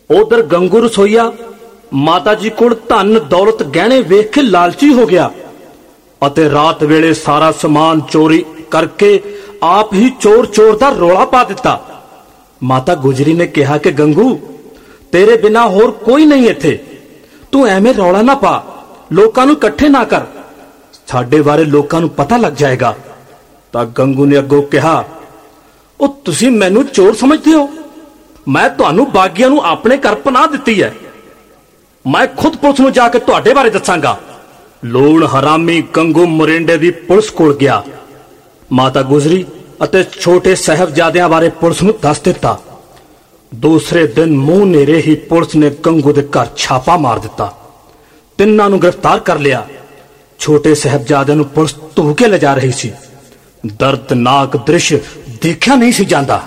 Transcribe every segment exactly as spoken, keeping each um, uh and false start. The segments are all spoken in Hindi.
उधर गंगू रसोईया माता जी कोल धन दौलत गहने वेख के लालची हो गया अते रात वेले सारा समान चोरी करके आप ही चोर चोर दा रौला पा दिता। माता गुजरी ने कहा कि गंगू तेरे बिना होर कोई नहीं इत्थे, तू एवें रौला ना पा, लोकां नूं इकट्ठे ना कर, साडे बारे लोकां नूं पता लग जाएगा। तां गंगू ने अगों कहा, ओ तुसीं मैनूं चोर समझदे हो? मैं तुहानूं बागियां नूं अपने घर पनाह दित्ती है, मैं खुद पुलिस नूं जाके तुहाडे बारे दस्सांगा। लूण हरामी गंगू मोरिंडे दी पुलिस कोल गया। माता गुजरी अते छोटे साहबजादियां बारे पुलिस नूं दस दिता। दूसरे दिन मुंह नेरे ही पुलिस ने गंगू दे घर छापा मार दिता, तिन्नां नूं गिरफ्तार कर लिया। छोटे साहबजादियां नूं पुलिस धू के ले जा रही सी। दर्दनाक दृश्य देखा नहीं सी जांदा।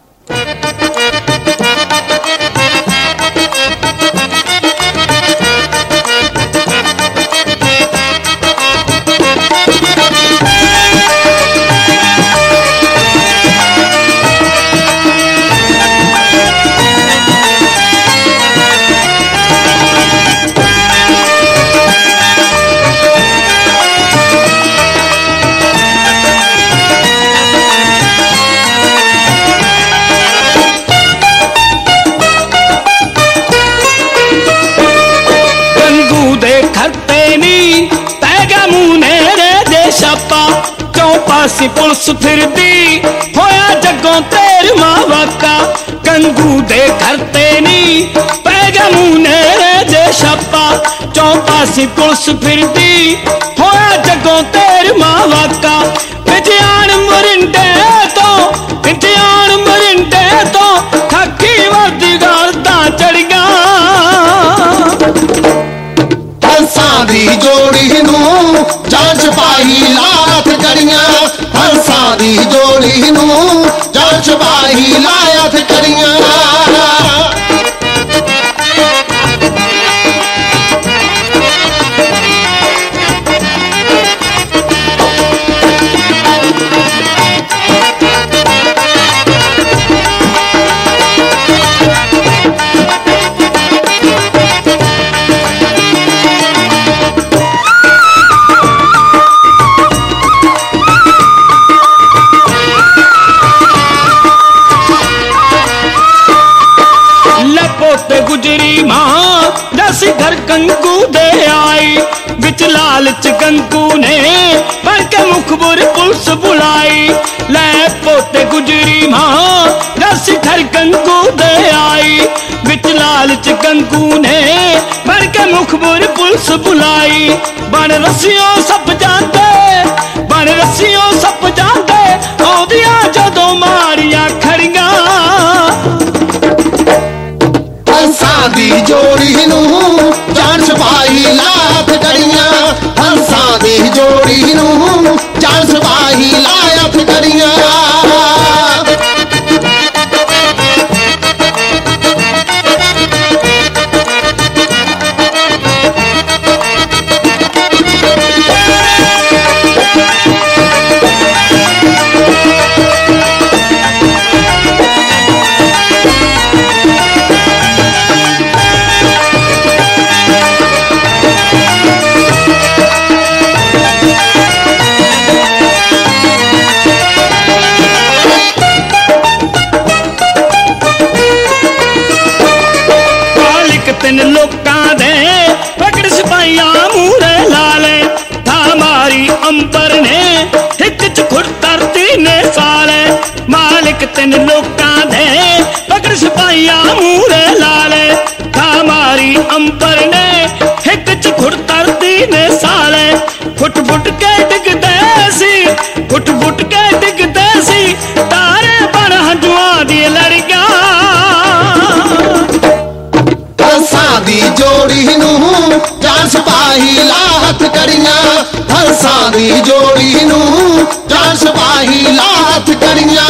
पासी पुलिस फिरदी होया जगों तेर मावा का। गंगू दे घर ते नी पै गया मुनेरे दे छापा, चौपासी पुलिस फिरदी होया जगों तेर मावा का। विजयान मोरिंडे तो विजयान मोरिंडे तो खाकी वर्दी गालदा चढ़िया। हंसां दी जोड़ी नूं जान सिपाही लात करियां, हंसां दी जोड़ी नूं जान सिपाही लात करियां। गुजरी मां दस घर गंगू दे आई, बिच लालच गंगू ने पर के मुखबुर पुलिस बुलाई। लै पोते गुजरी मां दस घर गंगू दे आई, बिच लालच गंगू ने पर के मुखबुर पुलिस बुलाई। बन रस्सियों सप जाते बन रस्सियों सप जाते औदियां जदों मारियां खड़ियां। हंसां दी जोड़ी नूं जान सिपाही लात करियां, हंसां दी जोड़ी नूं जान सिपाही लात करियां। लोकां दे पकड़ सिपाहियां मूरे लाले, था मारी अंबर ने हिक च खुद धरती ने साले। मालिक तिन लोकां दे पकड़ सिपाहियां मूरे लाले, था मारी अंबर ने हिक च खुद धरती ने साले। फुट फुट के डिगदे सी फुट फुट के डिगदे सी तारे बन हंजुआं दी लड़ियां। हंसां दी जोड़ी नूं जान सिपाही लात करियां, हंसां दी जोड़ी नूं जान सिपाही लात करियां।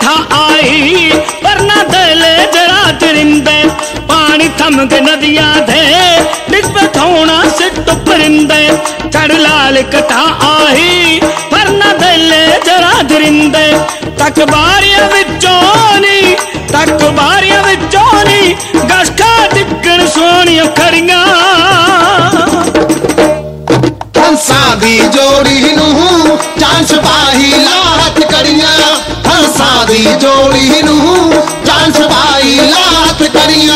कथा आई पर ना दले जरा चरिंदे पानी थम के नदिया दे डिग पे थोड़ा सिट परिंदे चढ़ लाल कथा आई पर ना दले जरा चरिंदे तक बारियां विचों नी तक बारियां विचों नी गसका दिक्कन सोनियां खड़ियां हंसां दी जोड़ी नूं जान सिपाही लाहत करियां हंसां दी जोड़ी नूं जान सिपाही लाहत करियां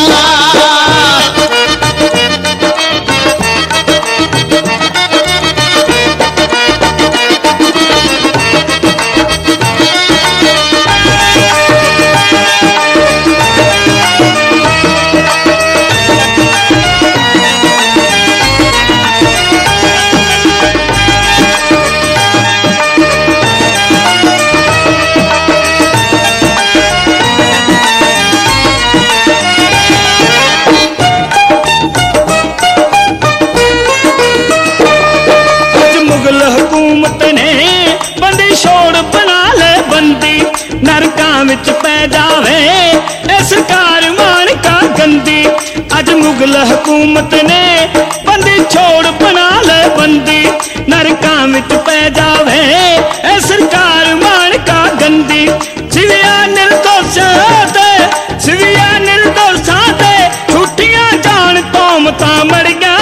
विच पै जावे ए सरकार मानका गंदी अज मुगल हुकूमत ने बंदी छोड़ बना ले बंदी नरकां विच पै जावे ए सरकार मानका गंदी सिविया निर्दोषां ते सिविया निर्दोषां ते छुट्टियां जान कौमतां मड़ियां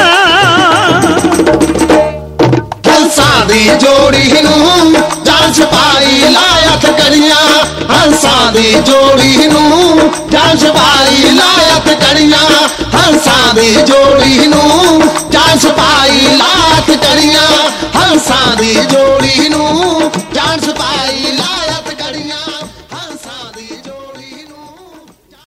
हंसां दी जोड़ी नूं जान सिपाही लायक करियां हंसां दी जोड़ी नूं जान सिपाही लायक करियां हंसां दी जोड़ी नूं